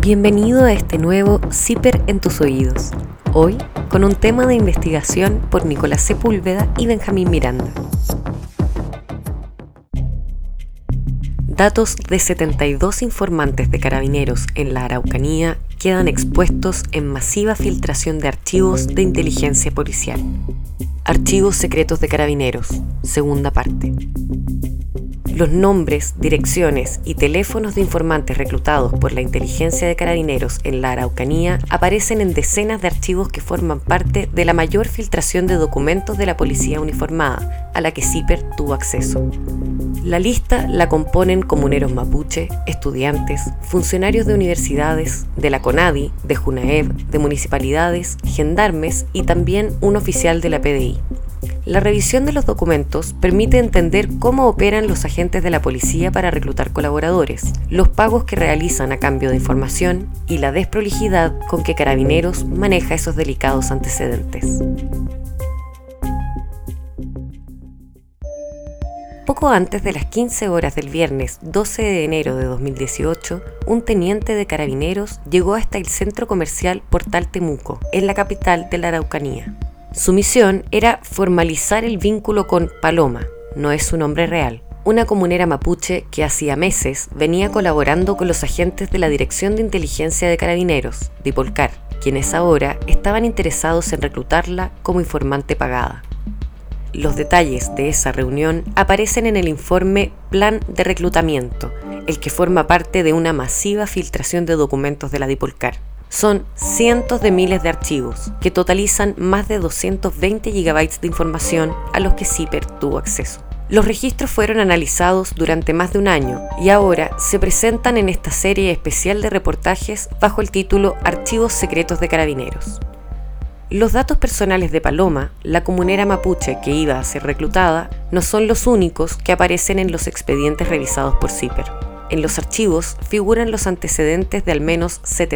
Bienvenido a este nuevo CIPER en tus oídos. Hoy con un tema de investigación por Nicolás Sepúlveda y Benjamín Miranda. Datos de 72 informantes de Carabineros en la Araucanía quedan expuestos en masiva filtración de archivos de inteligencia policial. Archivos secretos de Carabineros, segunda parte. Los nombres, direcciones y teléfonos de informantes reclutados por la inteligencia de Carabineros en la Araucanía aparecen en decenas de archivos que forman parte de la mayor filtración de documentos de la policía uniformada, a la que CIPER tuvo acceso. La lista la componen comuneros mapuche, estudiantes, funcionarios de universidades, de la CONADI, de JUNAEV, de municipalidades, gendarmes y también un oficial de la PDI. La revisión de los documentos permite entender cómo operan los agentes de la policía para reclutar colaboradores, los pagos que realizan a cambio de información y la desprolijidad con que Carabineros maneja esos delicados antecedentes. Poco antes de las 15 horas del viernes 12 de enero de 2018, un teniente de Carabineros llegó hasta el centro comercial Portal Temuco, en la capital de la Araucanía. Su misión era formalizar el vínculo con Paloma, no es su nombre real, una comunera mapuche que hacía meses venía colaborando con los agentes de la Dirección de Inteligencia de Carabineros, DIPOLCAR, quienes ahora estaban interesados en reclutarla como informante pagada. Los detalles de esa reunión aparecen en el informe Plan de Reclutamiento, el que forma parte de una masiva filtración de documentos de la DIPOLCAR. Son cientos de miles de archivos que totalizan más de 220 gigabytes de información a los que CIPER tuvo acceso. Los registros fueron analizados durante más de un año y ahora se presentan en esta serie especial de reportajes bajo el título Archivos Secretos de Carabineros. Los datos personales de Paloma, la comunera mapuche que iba a ser reclutada, no son los únicos que aparecen en los expedientes revisados por CIPER. En los archivos figuran los antecedentes de al menos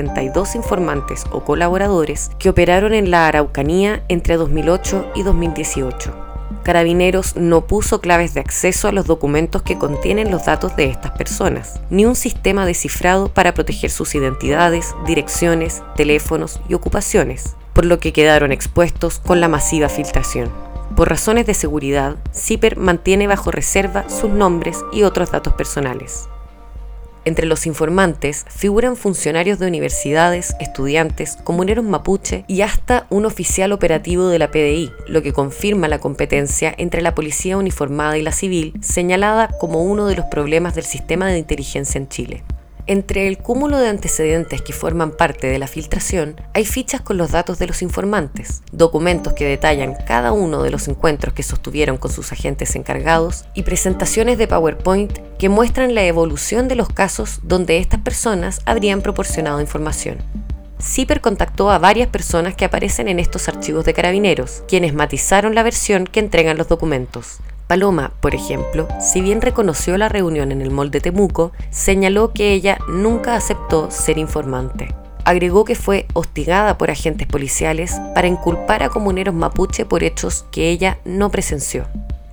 72 informantes o colaboradores que operaron en la Araucanía entre 2008 y 2018. Carabineros no puso claves de acceso a los documentos que contienen los datos de estas personas, ni un sistema de cifrado para proteger sus identidades, direcciones, teléfonos y ocupaciones, por lo que quedaron expuestos con la masiva filtración. Por razones de seguridad, CIPER mantiene bajo reserva sus nombres y otros datos personales. Entre los informantes figuran funcionarios de universidades, estudiantes, comuneros mapuche y hasta un oficial operativo de la PDI, lo que confirma la competencia entre la policía uniformada y la civil, señalada como uno de los problemas del sistema de inteligencia en Chile. Entre el cúmulo de antecedentes que forman parte de la filtración, hay fichas con los datos de los informantes, documentos que detallan cada uno de los encuentros que sostuvieron con sus agentes encargados y presentaciones de PowerPoint que muestran la evolución de los casos donde estas personas habrían proporcionado información. CIPER contactó a varias personas que aparecen en estos archivos de Carabineros, quienes matizaron la versión que entregan los documentos. Paloma, por ejemplo, si bien reconoció la reunión en el mall de Temuco, señaló que ella nunca aceptó ser informante. Agregó que fue hostigada por agentes policiales para inculpar a comuneros mapuche por hechos que ella no presenció.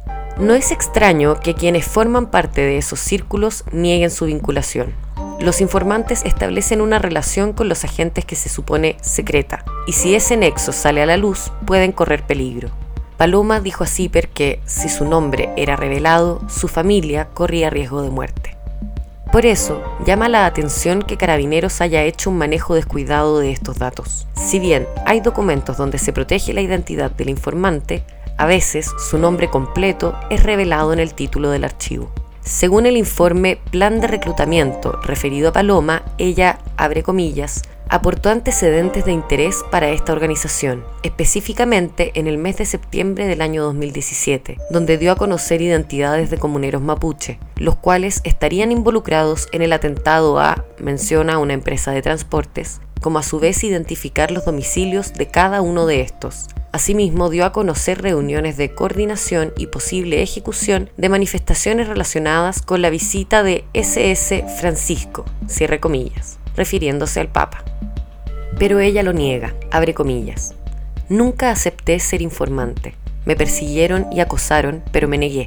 No es extraño que quienes forman parte de esos círculos nieguen su vinculación. Los informantes establecen una relación con los agentes que se supone secreta, y si ese nexo sale a la luz, pueden correr peligro. Paloma dijo a CIPER que, si su nombre era revelado, su familia corría riesgo de muerte. Por eso, llama la atención que Carabineros haya hecho un manejo descuidado de estos datos. Si bien hay documentos donde se protege la identidad del informante, a veces su nombre completo es revelado en el título del archivo. Según el informe Plan de Reclutamiento referido a Paloma, ella, abre comillas, aportó antecedentes de interés para esta organización, específicamente en el mes de septiembre del año 2017, donde dio a conocer identidades de comuneros mapuche, los cuales estarían involucrados en el atentado a, menciona una empresa de transportes, como a su vez identificar los domicilios de cada uno de estos. Asimismo, dio a conocer reuniones de coordinación y posible ejecución de manifestaciones relacionadas con la visita de SS Francisco, cierre comillas, refiriéndose al Papa. Pero ella lo niega, abre comillas. Nunca acepté ser informante. Me persiguieron y acosaron, pero me negué.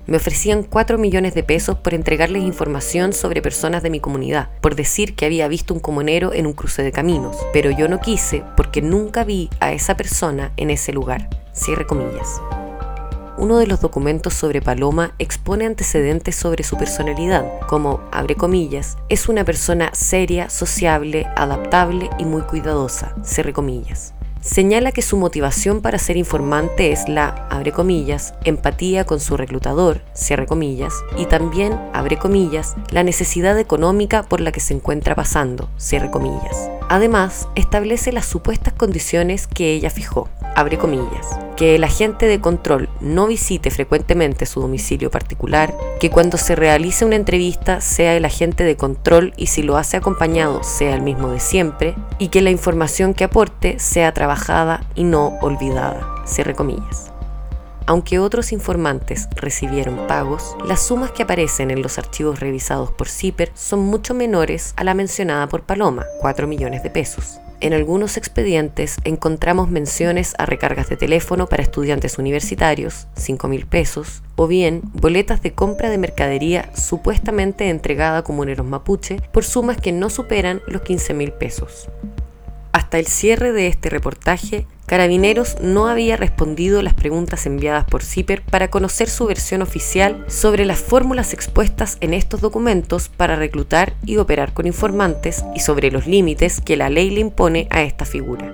Me ofrecían 4 millones de pesos por entregarles información sobre personas de mi comunidad, por decir que había visto un comunero en un cruce de caminos, pero yo no quise porque nunca vi a esa persona en ese lugar. Cierre comillas. Uno de los documentos sobre Paloma expone antecedentes sobre su personalidad, como, abre comillas, es una persona seria, sociable, adaptable y muy cuidadosa, cierre comillas. Señala que su motivación para ser informante es la, abre comillas, empatía con su reclutador, cierre comillas, y también, abre comillas, la necesidad económica por la que se encuentra pasando, cierre comillas. Además, establece las supuestas condiciones que ella fijó, abre comillas, que el agente de control no visite frecuentemente su domicilio particular, que cuando se realice una entrevista sea el agente de control y si lo hace acompañado sea el mismo de siempre, y que la información que aporte sea trabajada y no olvidada, cierre comillas. Aunque otros informantes recibieron pagos, las sumas que aparecen en los archivos revisados por CIPER son mucho menores a la mencionada por Paloma, 4 millones de pesos. En algunos expedientes encontramos menciones a recargas de teléfono para estudiantes universitarios, 5.000 pesos, o bien boletas de compra de mercadería supuestamente entregada a comuneros mapuche por sumas que no superan los 15.000 pesos. Hasta el cierre de este reportaje, Carabineros no había respondido las preguntas enviadas por CIPER para conocer su versión oficial sobre las fórmulas expuestas en estos documentos para reclutar y operar con informantes y sobre los límites que la ley le impone a esta figura.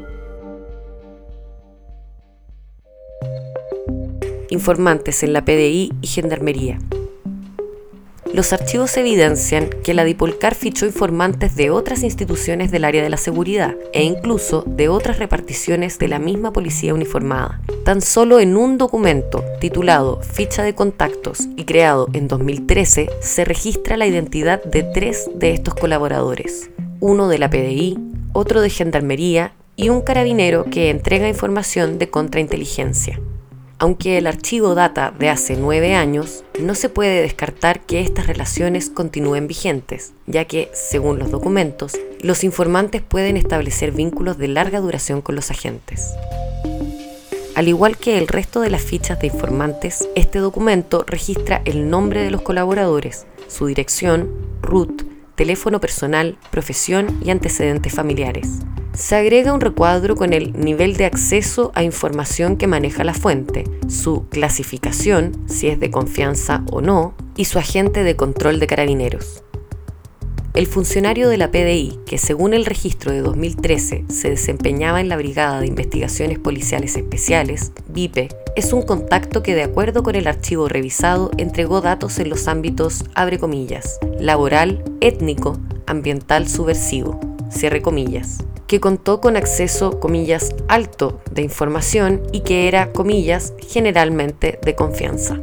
Informantes en la PDI y Gendarmería. Los archivos evidencian que la Dipolcar fichó informantes de otras instituciones del área de la seguridad e incluso de otras reparticiones de la misma policía uniformada. Tan solo en un documento titulado Ficha de Contactos y creado en 2013 se registra la identidad de 3 de estos colaboradores, uno de la PDI, otro de Gendarmería y un carabinero que entrega información de contrainteligencia. Aunque el archivo data de hace 9 años, no se puede descartar que estas relaciones continúen vigentes, ya que, según los documentos, los informantes pueden establecer vínculos de larga duración con los agentes. Al igual que el resto de las fichas de informantes, este documento registra el nombre de los colaboradores, su dirección, RUT, teléfono personal, profesión y antecedentes familiares. Se agrega un recuadro con el nivel de acceso a información que maneja la fuente, su clasificación, si es de confianza o no, y su agente de control de Carabineros. El funcionario de la PDI, que según el registro de 2013 se desempeñaba en la Brigada de Investigaciones Policiales Especiales, BIPE, es un contacto que de acuerdo con el archivo revisado entregó datos en los ámbitos, abre comillas, laboral, étnico, ambiental subversivo, cierre comillas, que contó con acceso, comillas, alto de información y que era, comillas, generalmente de confianza.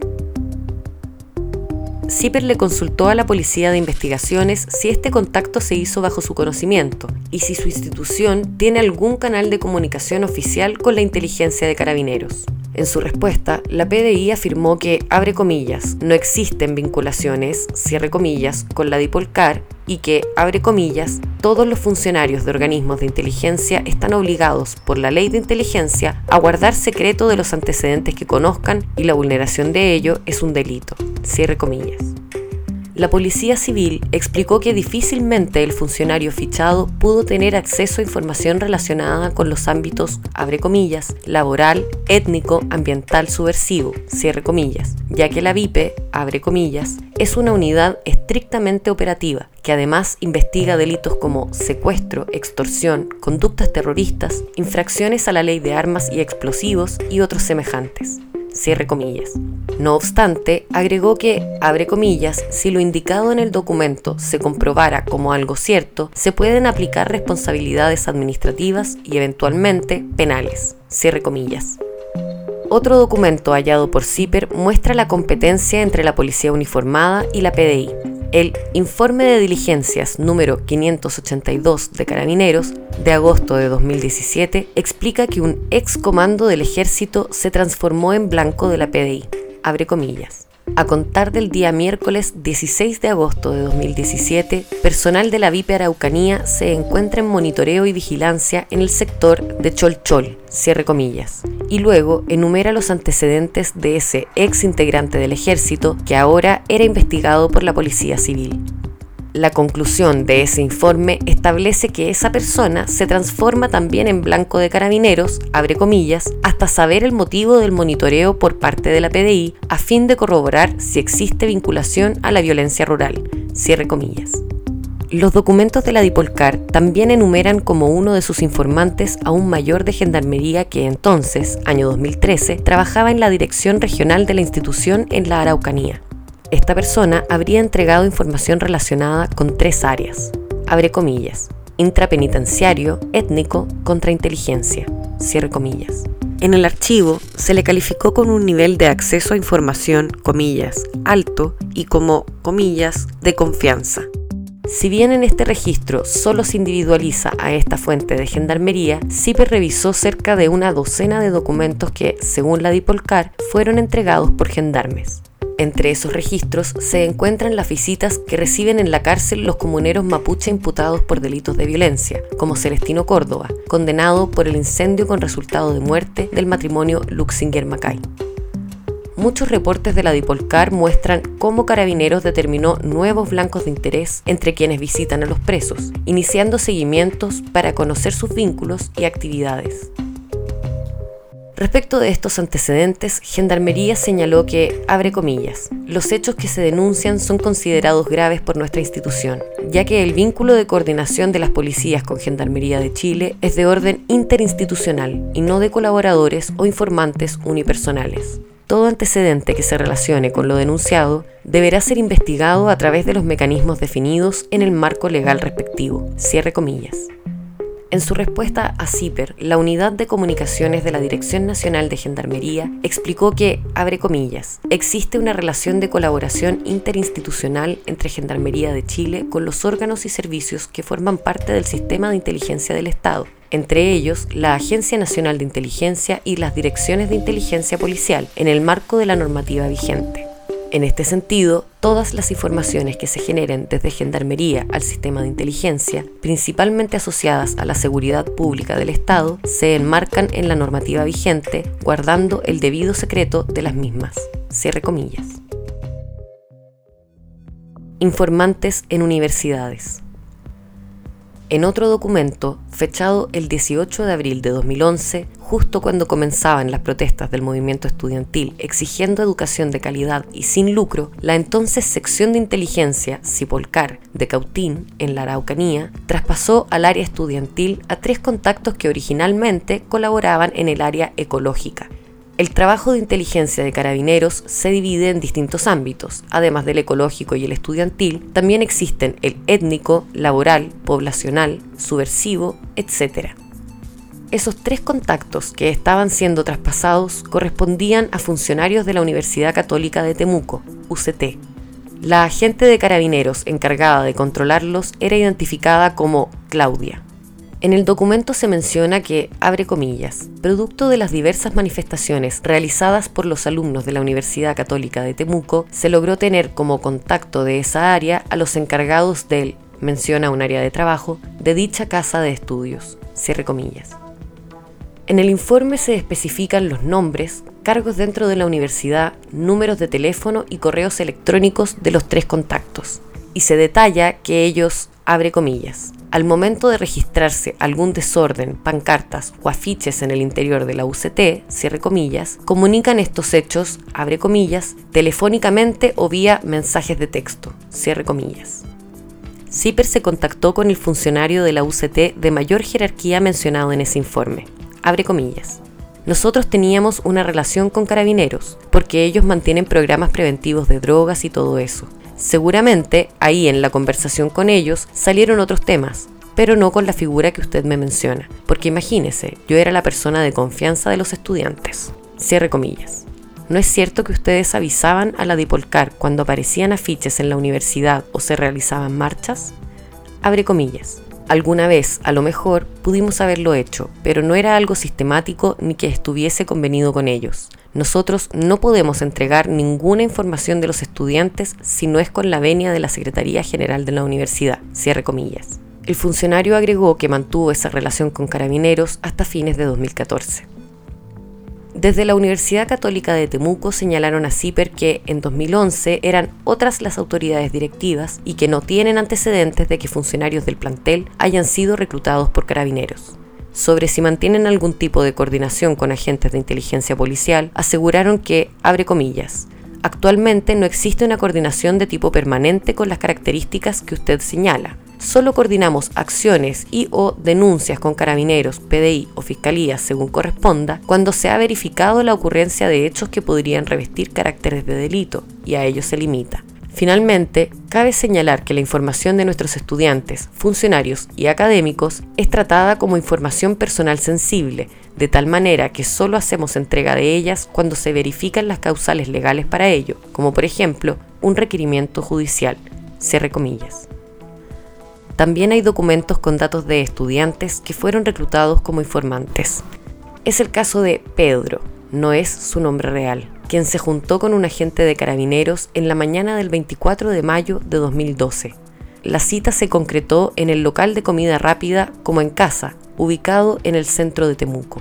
CIPER le consultó a la Policía de Investigaciones si este contacto se hizo bajo su conocimiento y si su institución tiene algún canal de comunicación oficial con la inteligencia de Carabineros. En su respuesta, la PDI afirmó que, abre comillas, no existen vinculaciones, cierre comillas, con la Dipolcar y que, abre comillas, todos los funcionarios de organismos de inteligencia están obligados por la ley de inteligencia a guardar secreto de los antecedentes que conozcan y la vulneración de ello es un delito, cierre comillas. La Policía Civil explicó que difícilmente el funcionario fichado pudo tener acceso a información relacionada con los ámbitos, abre comillas, laboral, étnico, ambiental subversivo, cierre comillas, ya que la BIPE, abre comillas, es una unidad estrictamente operativa, que además investiga delitos como secuestro, extorsión, conductas terroristas, infracciones a la ley de armas y explosivos y otros semejantes. Cierre comillas. No obstante, agregó que, abre comillas, si lo indicado en el documento se comprobara como algo cierto, se pueden aplicar responsabilidades administrativas y eventualmente penales. Cierre comillas. Otro documento hallado por CIPER muestra la competencia entre la policía uniformada y la PDI. El Informe de Diligencias número 582 de Carabineros, de agosto de 2017, explica que un ex comando del ejército se transformó en blanco de la PDI, abre comillas. A contar del día miércoles 16 de agosto de 2017, personal de la BIPE Araucanía se encuentra en monitoreo y vigilancia en el sector de Cholchol, cierre comillas, y luego enumera los antecedentes de ese ex integrante del ejército que ahora era investigado por la Policía Civil. La conclusión de ese informe establece que esa persona se transforma también en blanco de carabineros, abre comillas, hasta saber el motivo del monitoreo por parte de la PDI a fin de corroborar si existe vinculación a la violencia rural, cierre comillas. Los documentos de la Dipolcar también enumeran como uno de sus informantes a un mayor de gendarmería que entonces, año 2013, trabajaba en la dirección regional de la institución en la Araucanía. Esta persona habría entregado información relacionada con 3 áreas, abre comillas, intrapenitenciario, étnico, contrainteligencia, cierre comillas. En el archivo se le calificó con un nivel de acceso a información, comillas, alto y como, comillas, de confianza. Si bien en este registro solo se individualiza a esta fuente de gendarmería, CIPER revisó cerca de una docena de documentos que, según la Dipolcar, fueron entregados por gendarmes. Entre esos registros se encuentran las visitas que reciben en la cárcel los comuneros mapuche imputados por delitos de violencia, como Celestino Córdoba, condenado por el incendio con resultado de muerte del matrimonio Luxinger-Macay. Muchos reportes de la Dipolcar muestran cómo Carabineros determinó nuevos blancos de interés entre quienes visitan a los presos, iniciando seguimientos para conocer sus vínculos y actividades. Respecto de estos antecedentes, Gendarmería señaló que, abre comillas, los hechos que se denuncian son considerados graves por nuestra institución, ya que el vínculo de coordinación de las policías con Gendarmería de Chile es de orden interinstitucional y no de colaboradores o informantes unipersonales. Todo antecedente que se relacione con lo denunciado deberá ser investigado a través de los mecanismos definidos en el marco legal respectivo, cierre comillas. En su respuesta a CIPER, la Unidad de Comunicaciones de la Dirección Nacional de Gendarmería explicó que, abre comillas, existe una relación de colaboración interinstitucional entre Gendarmería de Chile con los órganos y servicios que forman parte del sistema de inteligencia del Estado, entre ellos la Agencia Nacional de Inteligencia y las Direcciones de Inteligencia Policial, en el marco de la normativa vigente. En este sentido, todas las informaciones que se generen desde Gendarmería al sistema de inteligencia, principalmente asociadas a la seguridad pública del Estado, se enmarcan en la normativa vigente, guardando el debido secreto de las mismas. Cierre comillas. Informantes en universidades. En otro documento, fechado el 18 de abril de 2011, justo cuando comenzaban las protestas del movimiento estudiantil exigiendo educación de calidad y sin lucro, la entonces sección de inteligencia Cipolcar de Cautín, en la Araucanía, traspasó al área estudiantil a 3 contactos que originalmente colaboraban en el área ecológica. El trabajo de inteligencia de Carabineros se divide en distintos ámbitos. Además del ecológico y el estudiantil, también existen el étnico, laboral, poblacional, subversivo, etc. Esos 3 contactos que estaban siendo traspasados correspondían a funcionarios de la Universidad Católica de Temuco, UCT. La agente de Carabineros encargada de controlarlos era identificada como Claudia. En el documento se menciona que, abre comillas, producto de las diversas manifestaciones realizadas por los alumnos de la Universidad Católica de Temuco, se logró tener como contacto de esa área a los encargados del, menciona un área de trabajo, de dicha casa de estudios, cierre comillas. En el informe se especifican los nombres, cargos dentro de la universidad, números de teléfono y correos electrónicos de los 3 contactos, y se detalla que ellos, abre comillas, al momento de registrarse algún desorden, pancartas o afiches en el interior de la UCT, cierre comillas, comunican estos hechos, abre comillas, telefónicamente o vía mensajes de texto, cierre comillas. CIPER se contactó con el funcionario de la UCT de mayor jerarquía mencionado en ese informe, abre comillas. Nosotros teníamos una relación con Carabineros, porque ellos mantienen programas preventivos de drogas y todo eso. Seguramente, ahí en la conversación con ellos, salieron otros temas, pero no con la figura que usted me menciona, porque imagínese, yo era la persona de confianza de los estudiantes. Cierre comillas. ¿No es cierto que ustedes avisaban a la Dipolcar cuando aparecían afiches en la universidad o se realizaban marchas? Abre comillas. Alguna vez, a lo mejor, pudimos haberlo hecho, pero no era algo sistemático ni que estuviese convenido con ellos. Nosotros no podemos entregar ninguna información de los estudiantes si no es con la venia de la Secretaría General de la Universidad, cierre comillas. El funcionario agregó que mantuvo esa relación con Carabineros hasta fines de 2014. Desde la Universidad Católica de Temuco señalaron a CIPER que en 2011 eran otras las autoridades directivas y que no tienen antecedentes de que funcionarios del plantel hayan sido reclutados por Carabineros. Sobre si mantienen algún tipo de coordinación con agentes de inteligencia policial, aseguraron que, abre comillas, actualmente no existe una coordinación de tipo permanente con las características que usted señala. Solo coordinamos acciones y o denuncias con Carabineros, PDI o Fiscalía según corresponda cuando se ha verificado la ocurrencia de hechos que podrían revestir caracteres de delito, y a ello se limita. Finalmente, cabe señalar que la información de nuestros estudiantes, funcionarios y académicos es tratada como información personal sensible, de tal manera que solo hacemos entrega de ellas cuando se verifican las causales legales para ello, como por ejemplo, un requerimiento judicial. Cierre comillas. También hay documentos con datos de estudiantes que fueron reclutados como informantes. Es el caso de Pedro, no es su nombre real, quien se juntó con un agente de Carabineros en la mañana del 24 de mayo de 2012. La cita se concretó en el local de comida rápida Como en Casa, ubicado en el centro de Temuco.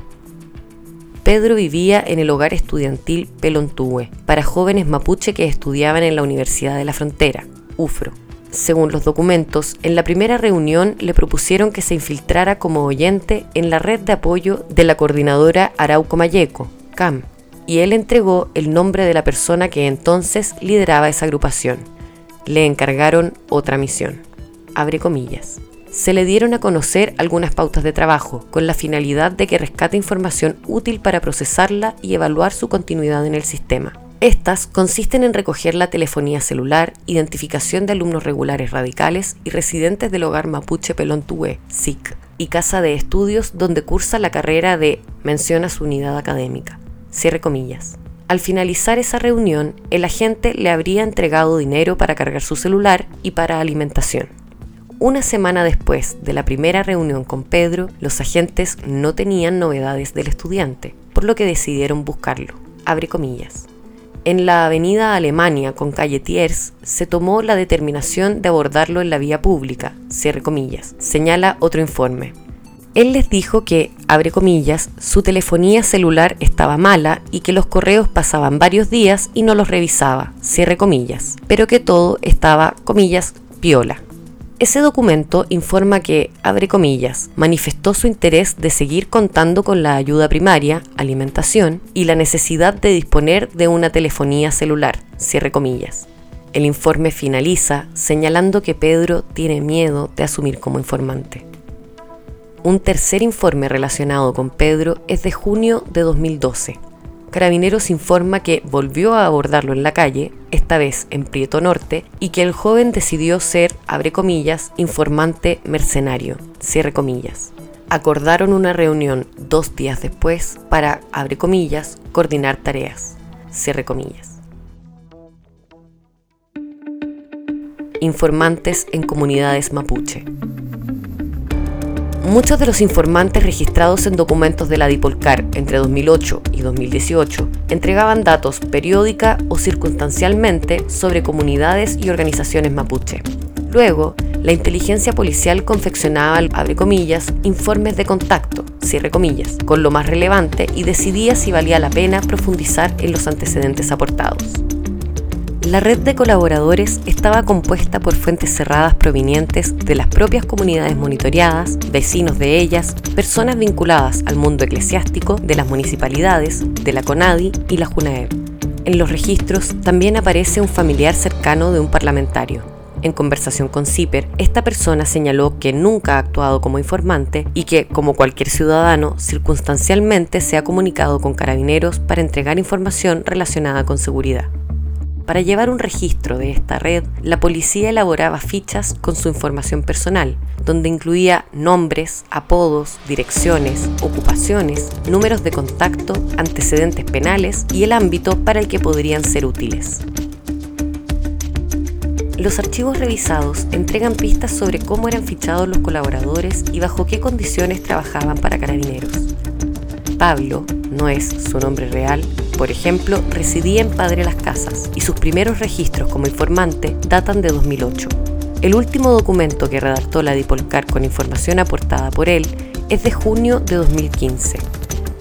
Pedro vivía en el hogar estudiantil Pelontúe, para jóvenes mapuche que estudiaban en la Universidad de la Frontera, UFRO. Según los documentos, en la primera reunión le propusieron que se infiltrara como oyente en la red de apoyo de la coordinadora Arauco Mayeco, CAM, y él entregó el nombre de la persona que entonces lideraba esa agrupación. Le encargaron otra misión. Abre comillas. Se le dieron a conocer algunas pautas de trabajo, con la finalidad de que rescate información útil para procesarla y evaluar su continuidad en el sistema. Estas consisten en recoger la telefonía celular, identificación de alumnos regulares radicales y residentes del hogar mapuche Pelontúe, SIC, y casa de estudios donde cursa la carrera de mención a su unidad académica. Cierre comillas. Al finalizar esa reunión, el agente le habría entregado dinero para cargar su celular y para alimentación. Una semana después de la primera reunión con Pedro, los agentes no tenían novedades del estudiante, por lo que decidieron buscarlo. Abre comillas. En la avenida Alemania con calle Thiers se tomó la determinación de abordarlo en la vía pública, cierre comillas, señala otro informe. Él les dijo que, abre comillas, su telefonía celular estaba mala y que los correos pasaban varios días y no los revisaba, cierre comillas, pero que todo estaba, comillas, piola. Ese documento informa que, abre comillas, manifestó su interés de seguir contando con la ayuda primaria, alimentación y la necesidad de disponer de una telefonía celular, cierre comillas. El informe finaliza señalando que Pedro tiene miedo de asumir como informante. Un tercer informe relacionado con Pedro es de junio de 2012. Carabineros informa que volvió a abordarlo en la calle, esta vez en Prieto Norte, y que el joven decidió ser, abre comillas, informante mercenario, cierre comillas. Acordaron una reunión 2 días después para, abre comillas, coordinar tareas, cierre comillas. Informantes en comunidades mapuche. Muchos de los informantes registrados en documentos de la Dipolcar entre 2008 y 2018 entregaban datos periódica o circunstancialmente sobre comunidades y organizaciones mapuche. Luego, la inteligencia policial confeccionaba, abre comillas, informes de contacto, cierre comillas, con lo más relevante y decidía si valía la pena profundizar en los antecedentes aportados. La red de colaboradores estaba compuesta por fuentes cerradas provenientes de las propias comunidades monitoreadas, vecinos de ellas, personas vinculadas al mundo eclesiástico, de las municipalidades, de la CONADI y la JUNAEB. En los registros también aparece un familiar cercano de un parlamentario. En conversación con CIPER, esta persona señaló que nunca ha actuado como informante y que, como cualquier ciudadano, circunstancialmente se ha comunicado con Carabineros para entregar información relacionada con seguridad. Para llevar un registro de esta red, la policía elaboraba fichas con su información personal, donde incluía nombres, apodos, direcciones, ocupaciones, números de contacto, antecedentes penales y el ámbito para el que podrían ser útiles. Los archivos revisados entregan pistas sobre cómo eran fichados los colaboradores y bajo qué condiciones trabajaban para Carabineros. Pablo, no es su nombre real, por ejemplo, residía en Padre Las Casas y sus primeros registros como informante datan de 2008. El último documento que redactó la Dipolcar con información aportada por él es de junio de 2015.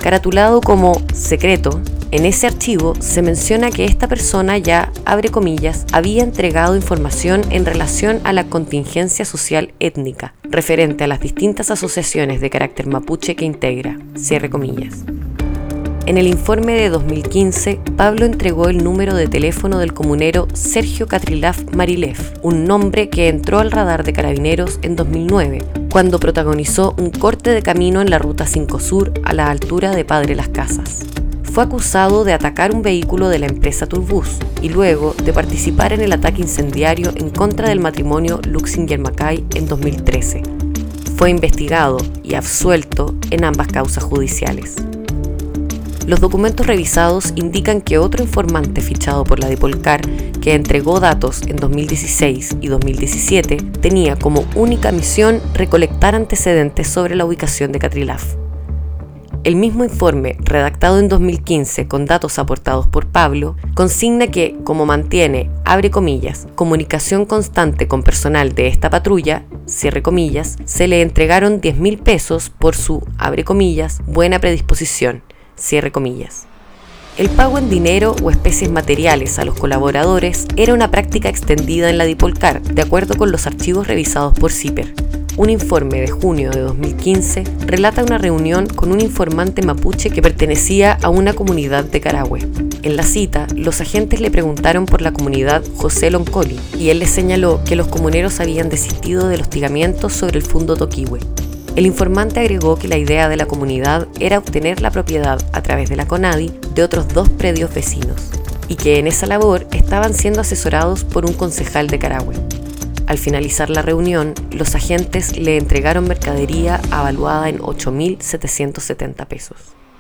caratulado como secreto. En ese archivo se menciona que esta persona ya, abre comillas, había entregado información en relación a la contingencia social étnica, referente a las distintas asociaciones de carácter mapuche que integra, cierre comillas. En el informe de 2015, Pablo entregó el número de teléfono del comunero Sergio Catrilaf Marilef, un nombre que entró al radar de Carabineros en 2009, cuando protagonizó un corte de camino en la Ruta 5 Sur a la altura de Padre Las Casas. Fue acusado de atacar un vehículo de la empresa Turbus y luego de participar en el ataque incendiario en contra del matrimonio Luxinger-Macay en 2013. Fue investigado y absuelto en ambas causas judiciales. Los documentos revisados indican que otro informante fichado por la Dipolcar, que entregó datos en 2016 y 2017, tenía como única misión recolectar antecedentes sobre la ubicación de Catrilaf. El mismo informe, redactado en 2015 con datos aportados por Pablo, consigna que, como mantiene, abre comillas, comunicación constante con personal de esta patrulla, cierre comillas, se le entregaron 10.000 pesos por su, abre comillas, buena predisposición, cierre comillas. El pago en dinero o especies materiales a los colaboradores era una práctica extendida en la Dipolcar, de acuerdo con los archivos revisados por CIPER. Un informe de junio de 2015 relata una reunión con un informante mapuche que pertenecía a una comunidad de Carahue. En la cita, los agentes le preguntaron por la comunidad José Loncoli y él les señaló que los comuneros habían desistido del hostigamiento sobre el Fundo Toquihue. El informante agregó que la idea de la comunidad era obtener la propiedad a través de la CONADI de otros 2 predios vecinos y que en esa labor estaban siendo asesorados por un concejal de Carahue. Al finalizar la reunión, los agentes le entregaron mercadería avaluada en 8.770 pesos.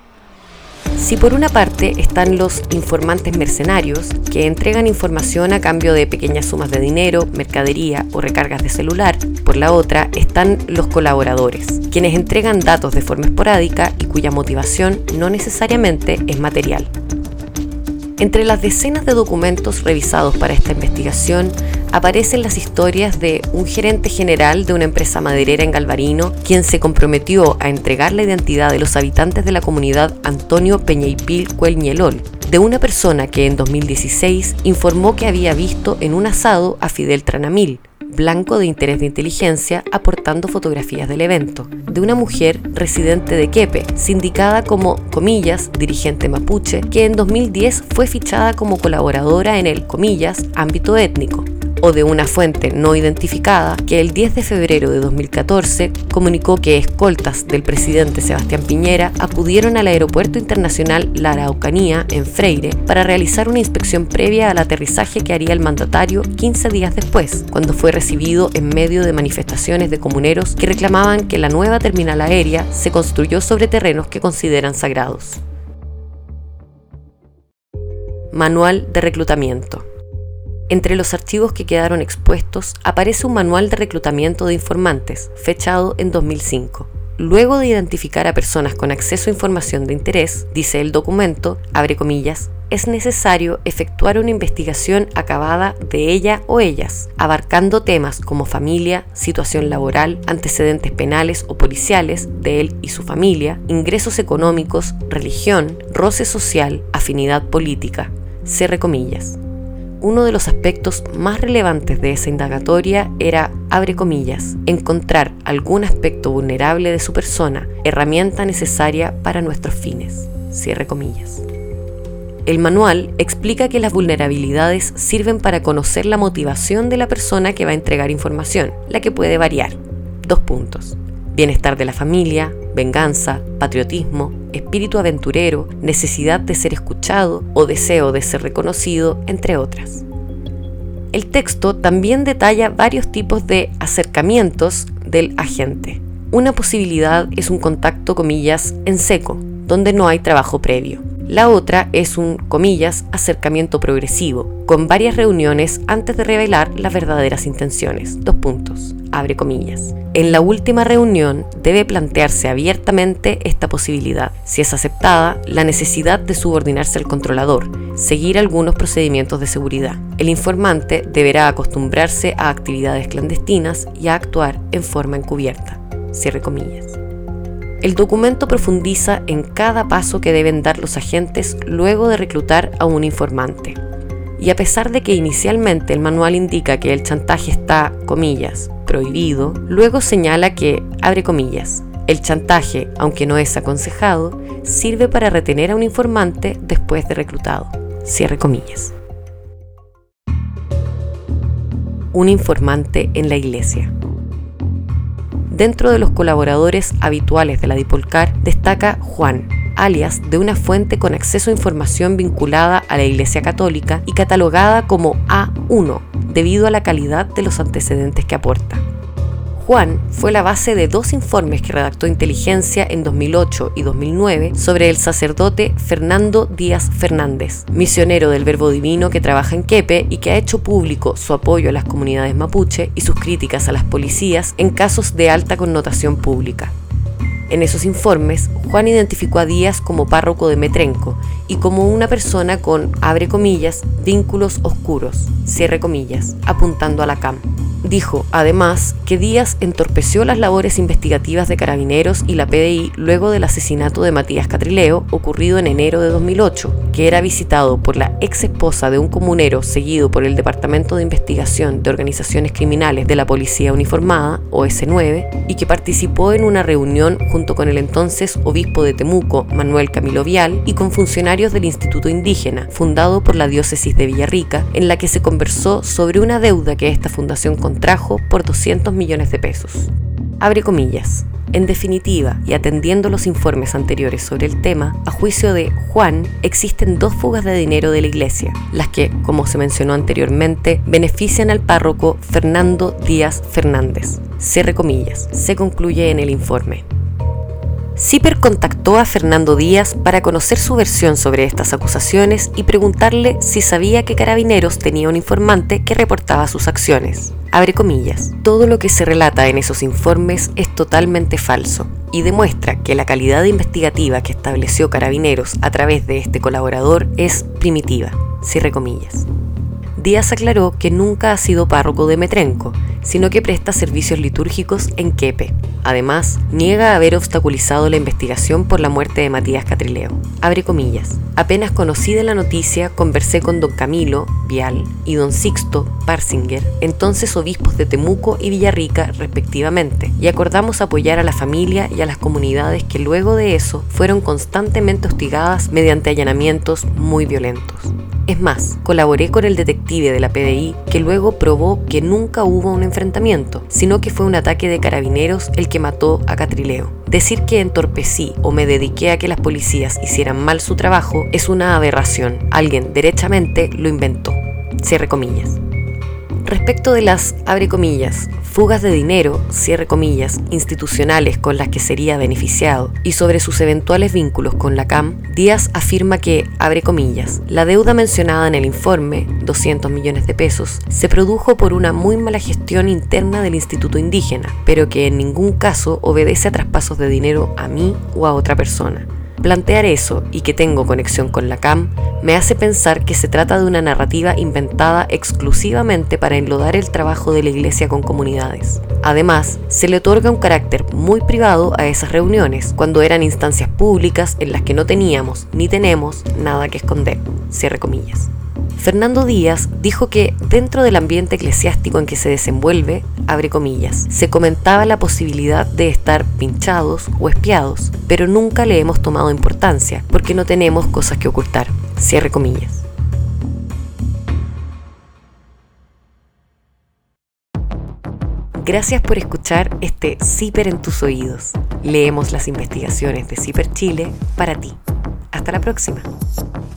Si por una parte están los informantes mercenarios, que entregan información a cambio de pequeñas sumas de dinero, mercadería o recargas de celular, por la otra están los colaboradores, quienes entregan datos de forma esporádica y cuya motivación no necesariamente es material. Entre las decenas de documentos revisados para esta investigación, aparecen las historias de un gerente general de una empresa maderera en Galvarino, quien se comprometió a entregar la identidad de los habitantes de la comunidad Antonio Peñaipil Cuelñelol, de una persona que en 2016 informó que había visto en un asado a Fidel Tranamil, blanco de interés de inteligencia, aportando fotografías del evento, de una mujer residente de Quepe, sindicada como, comillas, dirigente mapuche, que en 2010 fue fichada como colaboradora en el, comillas, ámbito étnico, o de una fuente no identificada que el 10 de febrero de 2014 comunicó que escoltas del presidente Sebastián Piñera acudieron al Aeropuerto Internacional La Araucanía, en Freire, para realizar una inspección previa al aterrizaje que haría el mandatario 15 días después, cuando fue recibido en medio de manifestaciones de comuneros que reclamaban que la nueva terminal aérea se construyó sobre terrenos que consideran sagrados. Manual de reclutamiento. Entre los archivos que quedaron expuestos aparece un manual de reclutamiento de informantes, fechado en 2005. Luego de identificar a personas con acceso a información de interés, dice el documento, abre comillas, es necesario efectuar una investigación acabada de ella o ellas, abarcando temas como familia, situación laboral, antecedentes penales o policiales de él y su familia, ingresos económicos, religión, roce social, afinidad política, cierre comillas. Uno de los aspectos más relevantes de esa indagatoria era, abre comillas, encontrar algún aspecto vulnerable de su persona, herramienta necesaria para nuestros fines, cierre comillas. El manual explica que las vulnerabilidades sirven para conocer la motivación de la persona que va a entregar información, la que puede variar. 2 puntos. Bienestar de la familia, venganza, patriotismo, espíritu aventurero, necesidad de ser escuchado o deseo de ser reconocido, entre otras. El texto también detalla varios tipos de acercamientos del agente. Una posibilidad es un contacto, comillas, en seco, donde no hay trabajo previo. La otra es un, comillas, acercamiento progresivo, con varias reuniones antes de revelar las verdaderas intenciones. 2 puntos, abre comillas. En la última reunión debe plantearse abiertamente esta posibilidad. Si es aceptada, la necesidad de subordinarse al controlador, seguir algunos procedimientos de seguridad. El informante deberá acostumbrarse a actividades clandestinas y a actuar en forma encubierta. Cierre comillas. El documento profundiza en cada paso que deben dar los agentes luego de reclutar a un informante. Y a pesar de que inicialmente el manual indica que el chantaje está, comillas, prohibido, luego señala que, abre comillas, el chantaje, aunque no es aconsejado, sirve para retener a un informante después de reclutado, cierre comillas. Un informante en la iglesia. Dentro de los colaboradores habituales de la Dipolcar destaca Juan, alias de una fuente con acceso a información vinculada a la Iglesia Católica y catalogada como A1 debido a la calidad de los antecedentes que aporta. Juan fue la base de 2 informes que redactó Inteligencia en 2008 y 2009 sobre el sacerdote Fernando Díaz Fernández, misionero del Verbo Divino que trabaja en Quepe y que ha hecho público su apoyo a las comunidades mapuche y sus críticas a las policías en casos de alta connotación pública. En esos informes, Juan identificó a Díaz como párroco de Metrenco y como una persona con, abre comillas, vínculos oscuros, cierre comillas, apuntando a la CAM. Dijo, además, que Díaz entorpeció las labores investigativas de Carabineros y la PDI luego del asesinato de Matías Catrileo, ocurrido en enero de 2008, que era visitado por la ex esposa de un comunero seguido por el Departamento de Investigación de Organizaciones Criminales de la Policía Uniformada, OS9, y que participó en una reunión junto con el entonces obispo de Temuco, Manuel Camilo Vial, y con funcionarios del Instituto Indígena, fundado por la diócesis de Villarrica, en la que se conversó sobre una deuda que esta fundación contrajo por 200 millones de pesos. Abre comillas. En definitiva, y atendiendo los informes anteriores sobre el tema, a juicio de Juan, existen 2 fugas de dinero de la iglesia, las que, como se mencionó anteriormente, benefician al párroco Fernando Díaz Fernández. Cierre comillas, se concluye en el informe. CIPER contactó a Fernando Díaz para conocer su versión sobre estas acusaciones y preguntarle si sabía que Carabineros tenía un informante que reportaba sus acciones. Abre comillas, todo lo que se relata en esos informes es totalmente falso y demuestra que la calidad investigativa que estableció Carabineros a través de este colaborador es primitiva. Cierre comillas. Díaz aclaró que nunca ha sido párroco de Metrenco, sino que presta servicios litúrgicos en Quepe. Además, niega haber obstaculizado la investigación por la muerte de Matías Catrileo. Abre comillas. Apenas conocí de la noticia, conversé con don Camilo Vial y don Sixto Parsinger, entonces obispos de Temuco y Villarrica respectivamente, y acordamos apoyar a la familia y a las comunidades que luego de eso fueron constantemente hostigadas mediante allanamientos muy violentos. Es más, colaboré con el detective de la PDI que luego probó que nunca hubo un enfrentamiento, sino que fue un ataque de Carabineros el que mató a Catrileo. Decir que entorpecí o me dediqué a que las policías hicieran mal su trabajo es una aberración. Alguien derechamente lo inventó. Cierre comillas. Respecto de las, abre comillas, fugas de dinero, cierre comillas, institucionales con las que sería beneficiado y sobre sus eventuales vínculos con la CAM, Díaz afirma que, abre comillas, la deuda mencionada en el informe, 200 millones de pesos, se produjo por una muy mala gestión interna del Instituto Indígena, pero que en ningún caso obedece a traspasos de dinero a mí o a otra persona. Plantear eso y que tengo conexión con la CAM me hace pensar que se trata de una narrativa inventada exclusivamente para enlodar el trabajo de la iglesia con comunidades. Además, se le otorga un carácter muy privado a esas reuniones, cuando eran instancias públicas en las que no teníamos ni tenemos nada que esconder. Cierre comillas. Fernando Díaz dijo que dentro del ambiente eclesiástico en que se desenvuelve, abre comillas, se comentaba la posibilidad de estar pinchados o espiados, pero nunca le hemos tomado importancia porque no tenemos cosas que ocultar. Cierre comillas. Gracias por escuchar este CIPER en tus oídos. Leemos las investigaciones de CIPER Chile para ti. Hasta la próxima.